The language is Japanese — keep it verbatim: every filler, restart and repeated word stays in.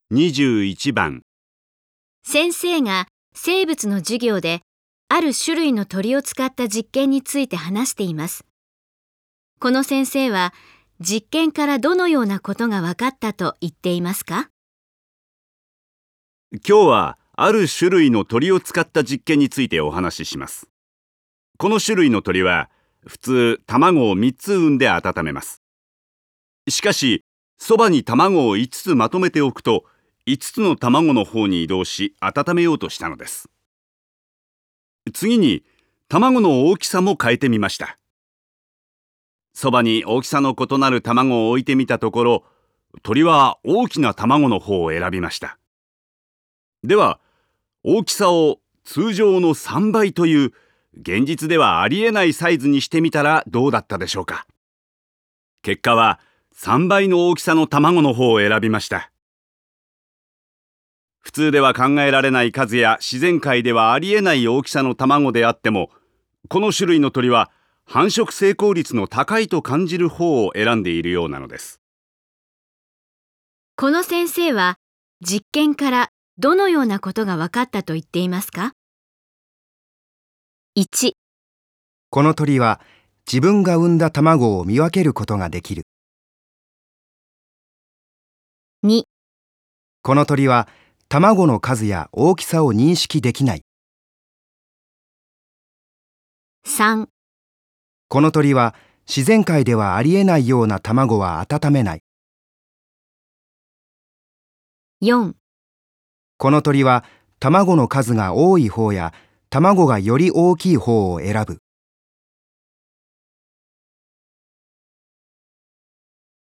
にじゅういちばん、 先生が生物の授業である種類の鳥を使った実験について話しています。この先生は実験からどのようなことが分かったと言っていますか？ 今日はある種類の鳥を使った実験についてお話しします。この種類の鳥は普通卵をみっつ産んで温めます。しかし、そばに卵をいつつまとめておくと、いつつの卵の方に移動し温めようとしたのです。次に、卵の大きさも変えてみました。そばに大きさの異なる卵を置いてみたところ、鳥は大きな卵の方を選びました。では、大きさを通常のさんばいという現実ではありえないサイズにしてみたらどうだったでしょうか。結果はさんばいの大きさの卵の方を選びました。普通では考えられない数や自然界ではありえない大きさの卵であっても、この種類の鳥は繁殖成功率の高いと感じる方を選んでいるようなのです。 この先生は実験からどのようなことが分かったと言っていますか？いち、 この鳥は自分が産んだ卵を見分けることができる。 に、 この鳥は卵の数や大きさを認識できない。 さん、 この鳥は自然界ではありえないような卵は温めない。 よん、 この鳥は卵の数が多い方や卵がより大きい方を選ぶ。